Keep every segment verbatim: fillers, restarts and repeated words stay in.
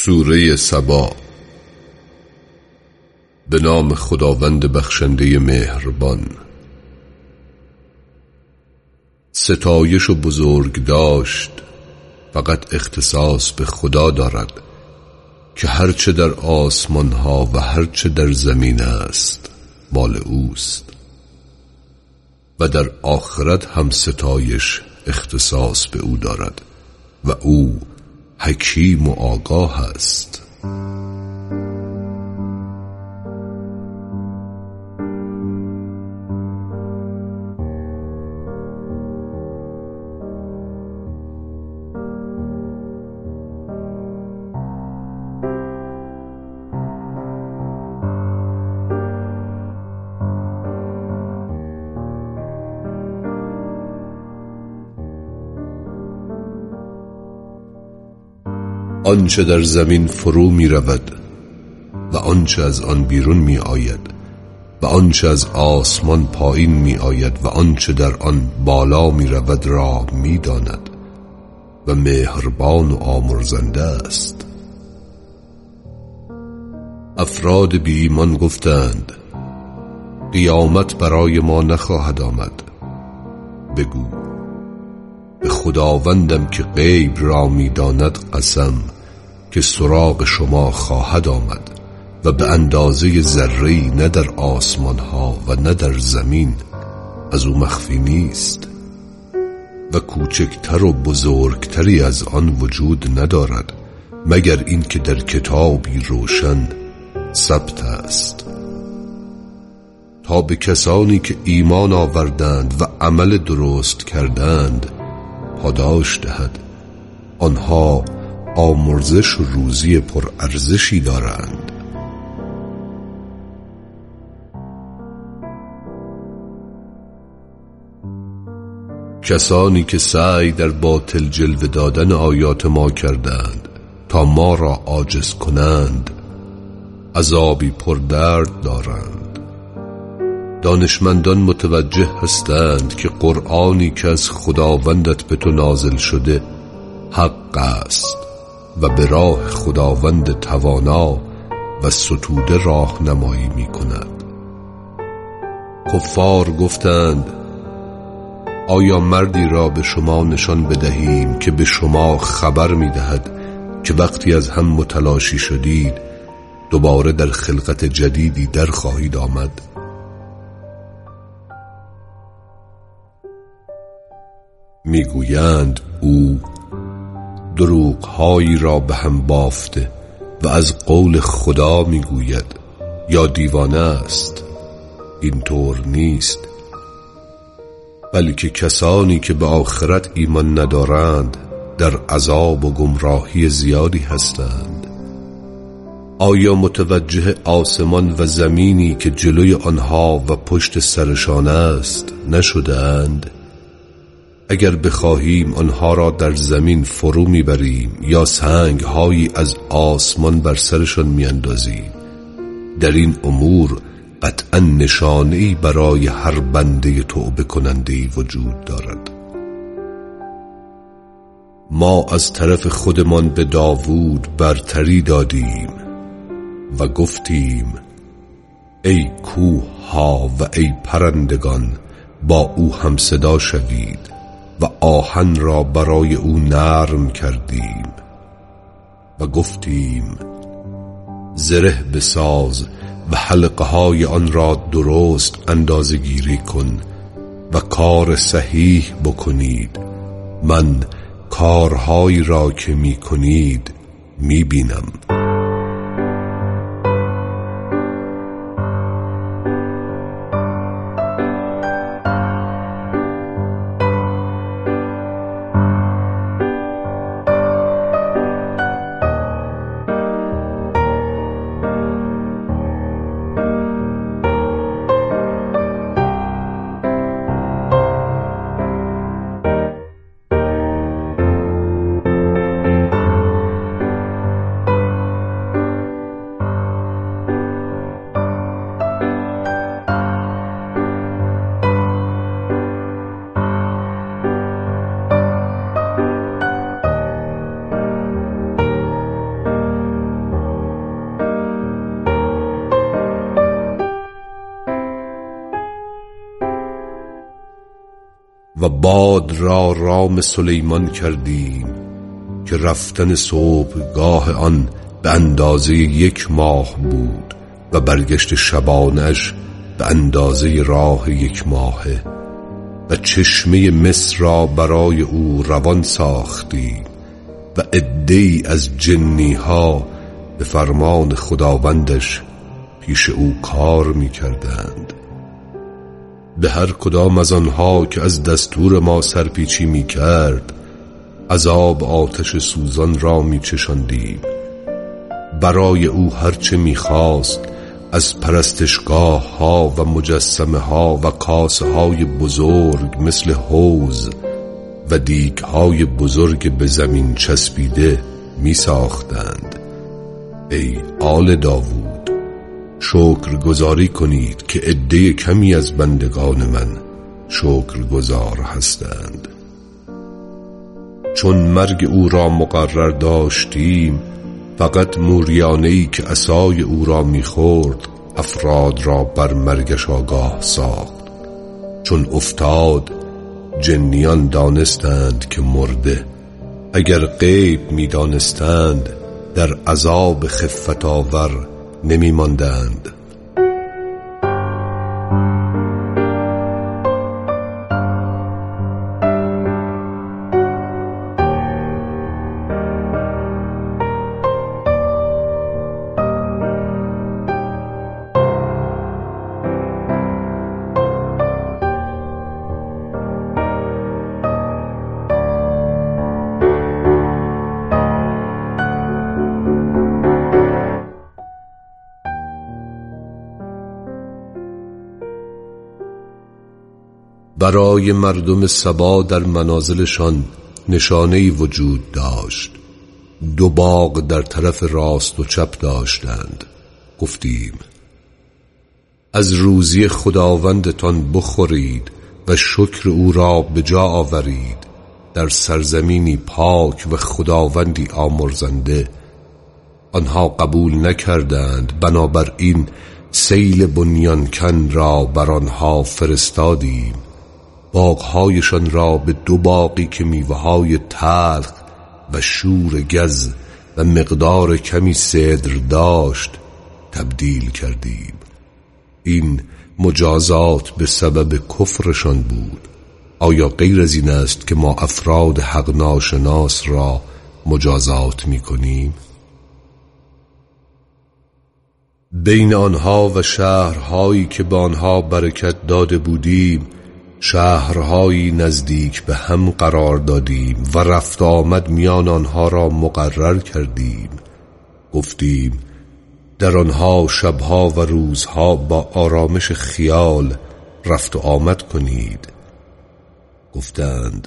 سوره سبا. به نام خداوند بخشنده مهربان. ستایش و بزرگ داشت فقط اختصاص به خدا دارد که هرچه در آسمان ها و هرچه در زمین است مال اوست و در آخرت هم ستایش اختصاص به او دارد و او حکیم و آگاه است. آنچه در زمین فرو می رود و آنچه از آن بیرون می آید و آنچه از آسمان پایین می آید و آنچه در آن بالا می رود را می داند و مهربان و آمرزنده است. افراد بی ایمان گفتند قیامت برای ما نخواهد آمد. بگو به خداوندم که غیب را می داند قسم که سراغ شما خواهد آمد و به اندازه ذره‌ای نه در آسمان ها و نه در زمین از او مخفی نیست و کوچکتر و بزرگتری از آن وجود ندارد مگر این که در کتابی روشن ثبت است، تا به کسانی که ایمان آوردند و عمل درست کردند پاداش دهد. آنها آمرزش و روزی پرارزشی دارند. کسانی که سعی در باطل جلوه دادن آیات ما کردند تا ما را عاجز کنند عذابی پردرد دارند. دانشمندان متوجه هستند که قرآنی که از خداوندت به تو نازل شده حق است و به راه خداوند توانا و ستوده راهنمایی می کند. کفار گفتند آیا مردی را به شما نشان بدهیم که به شما خبر می دهد که وقتی از هم متلاشی شدید دوباره در خلقت جدیدی در خواهید آمد؟ میگویند او دروغ‌هایی را به هم بافته و از قول خدا میگوید یا دیوانه است. اینطور نیست، بلکه کسانی که به آخرت ایمان ندارند در عذاب و گمراهی زیادی هستند. آیا متوجه آسمان و زمینی که جلوی آنها و پشت سرشان است نشدند؟ اگر بخواهیم آنها را در زمین فرو میبریم یا سنگ هایی از آسمان بر سرشان میاندازیم، در این امور قطعا نشانه‌ای برای هر بنده توبه کننده‌ای وجود دارد. ما از طرف خودمان به داوود برتری دادیم و گفتیم ای کوه ها و ای پرندگان با او هم صدا شوید و آهن را برای او نرم کردیم و گفتیم زره بساز و حلقه های آن را درست اندازه گیری کن و کار صحیح بکنید. من کارهایی را که می کنید می بینم. و باد را رام سلیمان کردیم که رفتن صبحگاه آن به اندازه یک ماه بود و برگشت شبانش به اندازه راه یک ماهه. و چشمه مصر را برای او روان ساختیم و عده‌ای از جنی ها به فرمان خداوندش پیش او کار می کردند. به هر کدام از آنها که از دستور ما سرپیچی می کرد عذاب آتش سوزان را می چشاندیم. برای او هرچه می خواست از پرستشگاه ها و مجسمه ها و کاسه های بزرگ مثل حوض و دیگ های بزرگ به زمین چسبیده می ساختند. ای آل داوود، شکر گزاری کنید که عده کمی از بندگان من شکر گزار هستند. چون مرگ او را مقرر داشتیم فقط موریانه‌ای که عصای او را می‌خورد افراد را بر مرگش آگاه ساخت. چون افتاد جنیان دانستند که مرده. اگر غیب می‌دانستند در عذاب خفت آور نمی‌ماندند. برای مردم سبا در منازلشان نشانه‌ای وجود داشت. دو باغ در طرف راست و چپ داشتند. گفتیم از روزی خداوندتان بخورید و شکر او را به جا آورید در سرزمینی پاک و خداوندی آمرزنده. آنها قبول نکردند، بنابراین سیل بنیانکن را بر آنها فرستادیم. باغهایشان را به دو باغی که میوه‌های تلخ و شور گز و مقدار کمی سدر داشت تبدیل کردیم. این مجازات به سبب کفرشان بود. آیا غیر از این است که ما افراد حق ناشناس را مجازات می کنیم؟ بین آنها و شهرهایی که به آنها برکت داده بودیم شهرهایی نزدیک به هم قرار دادیم و رفت آمد میان آنها را مقرر کردیم. گفتیم در آنها شبها و روزها با آرامش خیال رفت و آمد کنید. گفتند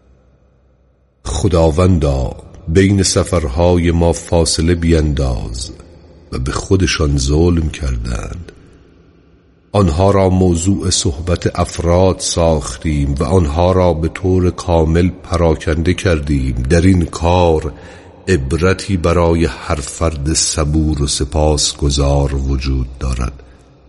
خداوندا بین سفرهای ما فاصله بینداز، و به خودشان ظلم کردند. آنها را موضوع صحبت افراد ساختیم و آنها را به طور کامل پراکنده کردیم. در این کار عبرتی برای هر فرد صبور و سپاسگزار وجود دارد.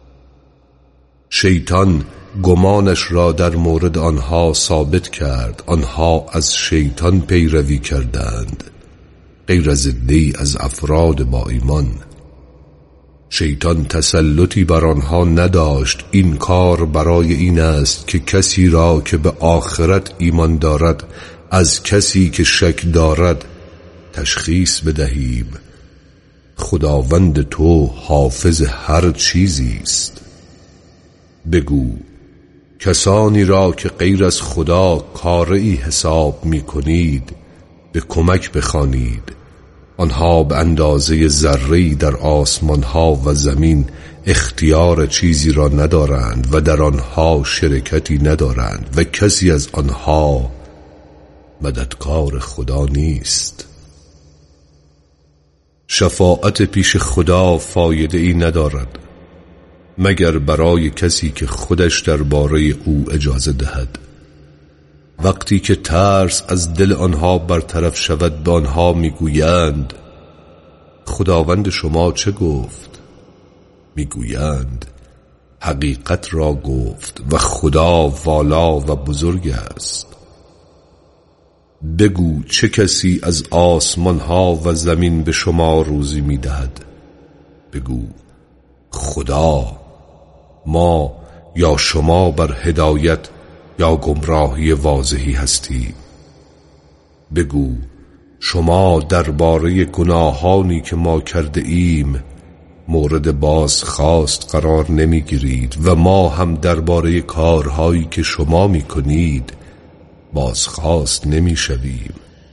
شیطان گمانش را در مورد آنها ثابت کرد. آنها از شیطان پیروی کردند غیر از عده‌ای از افراد با ایمان. شیطان تسلطی بر آنها نداشت. این کار برای این است که کسی را که به آخرت ایمان دارد از کسی که شک دارد تشخیص بدهیم. خداوند تو حافظ هر چیزی است. بگو کسانی را که غیر از خدا کاری حساب می کنید به کمک بخوانید. آنها به اندازه ذره‌ای در آسمانها و زمین اختیار چیزی را ندارند و در آنها شرکتی ندارند و کسی از آنها مددکار خدا نیست. شفاعت پیش خدا فایده ای ندارد مگر برای کسی که خودش درباره او اجازه دهد. وقتی که ترس از دل آنها برطرف شود به آنها میگویند خداوند شما چه گفت؟ میگویند حقیقت را گفت و خدا والا و بزرگ است. بگو چه کسی از آسمان ها و زمین به شما روزی می دهد؟ بگو خدا. ما یا شما بر هدایت یا گمراهی واضحی هستی. بگو شما درباره گناهانی که ما کرده ایم مورد بازخواست قرار نمی گیرید و ما هم درباره کارهایی که شما می کنید بازخواست نمی شویم.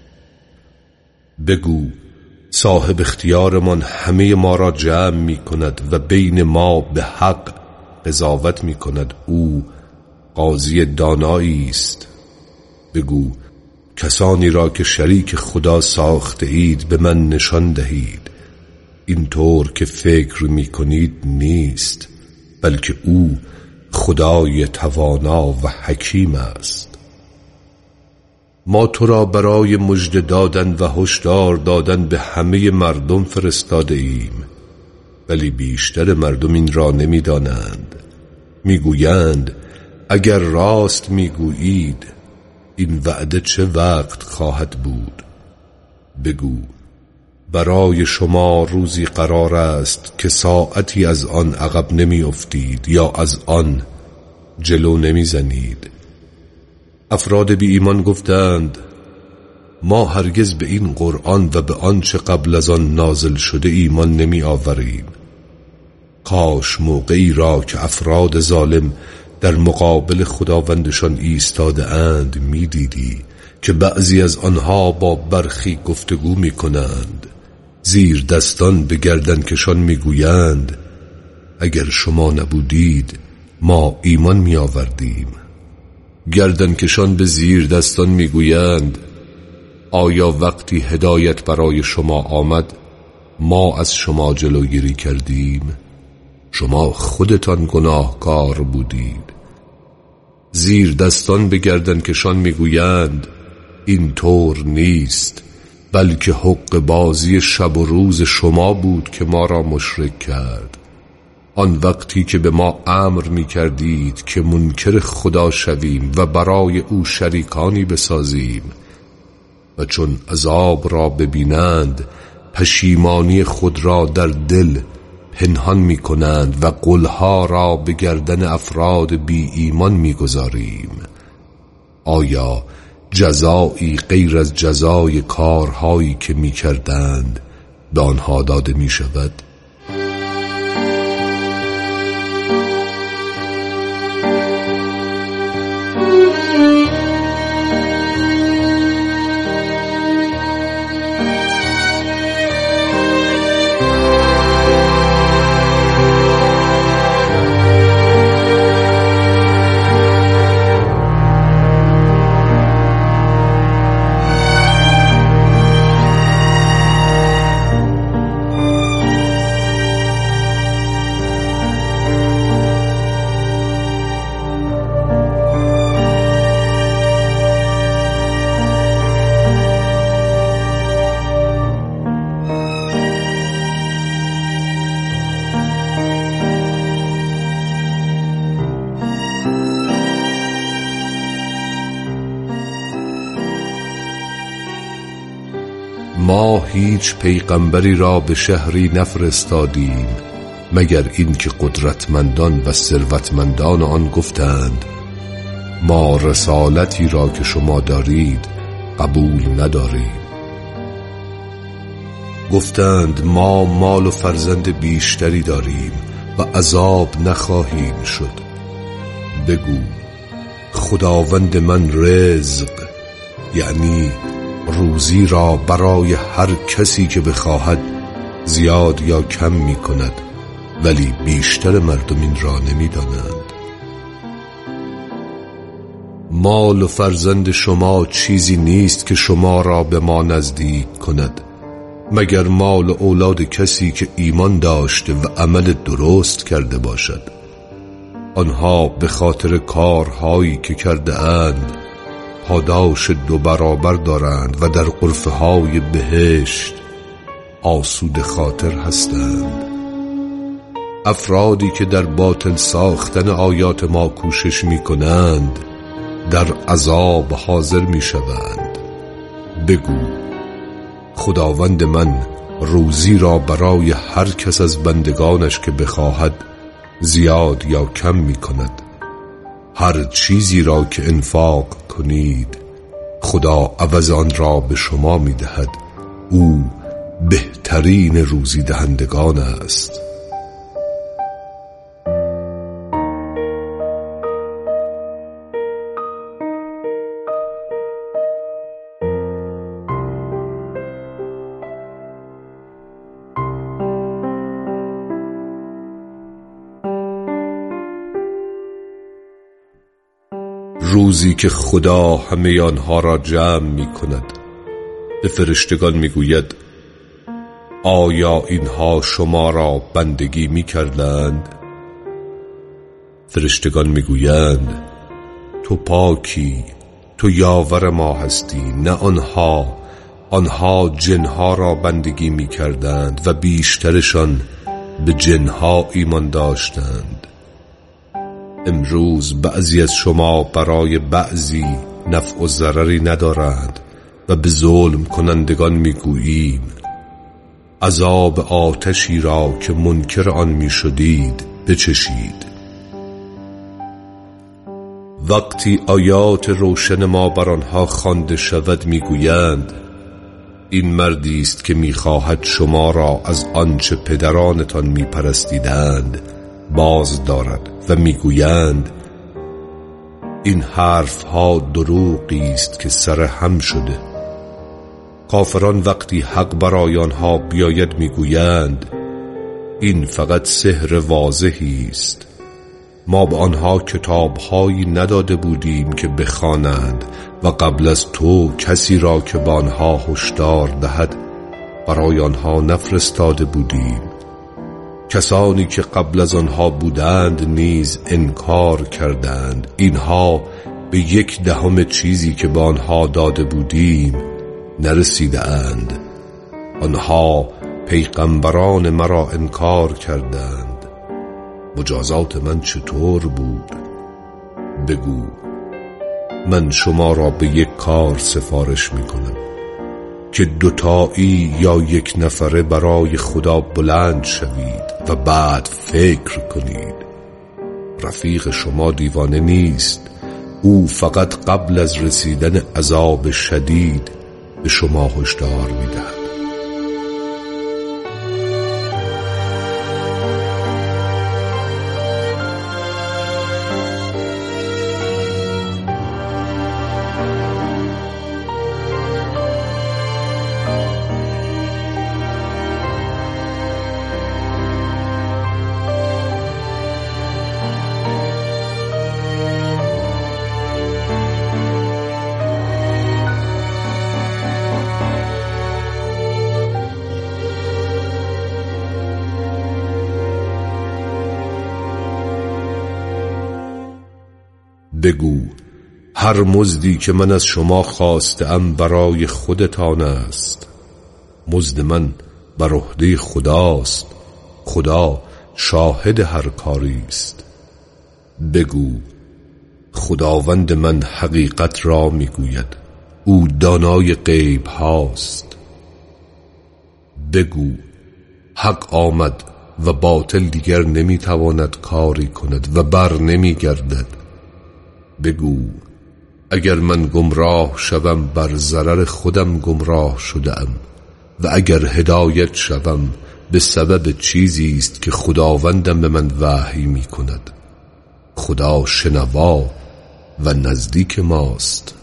بگو صاحب اختیارمان همه ما را جمع می کند و بین ما به حق قضاوت می کند. او قاضی دانایی است. بگو کسانی را که شریک خدا ساخته اید به من نشان دهید. اینطور که فکر می کنید نیست، بلکه او خدای توانا و حکیم است. ما تو را برای مژده دادن و هشدار دادن به همه مردم فرستاده ایم، ولی بیشتر مردم این را نمی دانند. می گویند اگر راست می گویید این وعده چه وقت خواهد بود؟ بگو برای شما روزی قرار است که ساعتی از آن عقب نمی افتید یا از آن جلو نمی زنید. افراد بی ایمان گفتند ما هرگز به این قرآن و به آنچه قبل از آن نازل شده ایمان نمی آوریم. کاش موقعی را که افراد ظالم در مقابل خداوندشان ایستاده اند می دیدی که بعضی از آنها با برخی گفتگو می کنند، زیر دستان به گردنکشان می گویند اگر شما نبودید ما ایمان می آوردیم. گردنکشان به زیر دستان می گویند آیا وقتی هدایت برای شما آمد ما از شما جلوگیری کردیم؟ شما خودتان گناهکار بودید. زیر دستان به گردنکشان می گویند این طور نیست، بلکه حق بازی شب و روز شما بود که ما را مشرک کرد. آن وقتی که به ما امر می کردید که منکر خدا شویم و برای او شریکانی بسازیم و چون عذاب را ببینند پشیمانی خود را در دل پنهان می کنند و قلها را به گردن افراد بی ایمان می گذاریم. آیا جزایی غیر از جزای کارهایی که می کردند به آنها داده می شود؟ ما هیچ پیغمبری را به شهری نفرستادیم مگر این که قدرتمندان و ثروتمندان آن گفتند ما رسالتی را که شما دارید قبول نداریم. گفتند ما مال و فرزند بیشتری داریم و عذاب نخواهیم شد. بگو خداوند من رزق یعنی روزی را برای هر کسی که بخواهد زیاد یا کم می کند، ولی بیشتر مردم این را نمی دانند. مال و فرزند شما چیزی نیست که شما را به ما نزدیک کند مگر مال و اولاد کسی که ایمان داشته و عمل درست کرده باشد. آنها به خاطر کارهایی که کرده اند پاداش دو برابر دارند و در غرفه های بهشت آسوده خاطر هستند. افرادی که در باطل ساختن آیات ما کوشش می کنند در عذاب حاضر می شوند. بگو خداوند من روزی را برای هر کس از بندگانش که بخواهد زیاد یا کم می کند. هر چیزی را که انفاق کنید خدا عوض آن را به شما می دهد. او بهترین روزی دهندگان است. روزی که خدا همه آنها را جمع می کند، به فرشتگان می گوید آیا اینها شما را بندگی می کردند؟ فرشتگان می گویند تو پاکی، تو یاور ما هستی. نه آنها، آنها جنها را بندگی می کردند و بیشترشان به جنها ایمان داشتند. امروز بعضی از شما برای بعضی نفع و ضرری ندارند و به ظلم کنندگان میگوییم عذاب آتشی را که منکر آن میشدید بچشید. وقتی آیات روشن ما بر آنها خوانده شود میگویند این مردی است که میخواهد شما را از آنچه پدرانتان میپرستیدند باز دارد و میگویند این حرفها دروغی است که سر هم شده. کافران وقتی حق برای آنها بیاید میگویند این فقط سحر واضحی است. ما به آنها کتابهایی نداده بودیم که بخوانند و قبل از تو کسی را که به آنها هشدار دهد برای آنها نفرستاده بودیم. کسانی که قبل از آنها بودند نیز انکار کردند. اینها به یک دهم چیزی که به آنها داده بودیم نرسیده اند. آنها پیغمبران مرا انکار کردند. مجازات من چطور بود؟ بگو من شما را به یک کار سفارش می کنم که دوتایی یا یک نفره برای خدا بلند شوید و بعد فکر کنید. رفیق شما دیوانه نیست. او فقط قبل از رسیدن عذاب شدید به شما هشدار می‌دهد. بگو هر مزدی که من از شما خواستم برای خودتان است. مزد من بر عهده خداست. خدا شاهد هر کاری است. بگو خداوند من حقیقت را میگوید. او دانای غیب هاست. بگو حق آمد و باطل دیگر نمیتواند کاری کند و بر نمیگردد. بگو اگر من گمراه شوم بر ضرر خودم گمراه شدم و اگر هدایت شوم به سبب چیزی است که خداوندم به من وحی می کند. خدا شنوا و نزدیک ماست.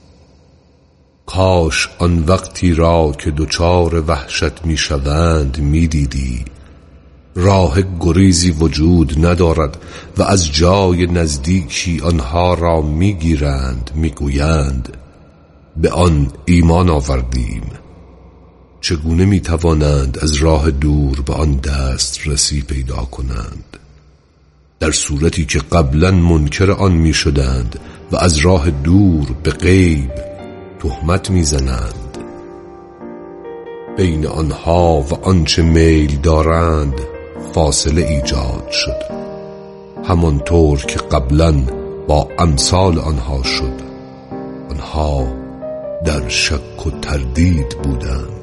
کاش آن وقتی را که دچار وحشت می شوند می دیدی. راه گریزی وجود ندارد و از جای نزدیکی آنها را میگیرند، میگویند به آن ایمان آوردیم. چگونه میتوانند از راه دور به آن دست رسی پیدا کنند؟ در صورتی که قبلا منکر آن میشدند و از راه دور به غیب تهمت میزنند. بین آنها و آنچه میل دارند فاصله ایجاد شد، همانطور که قبلا با امثال آنها شد. آنها در شک و تردید بودند.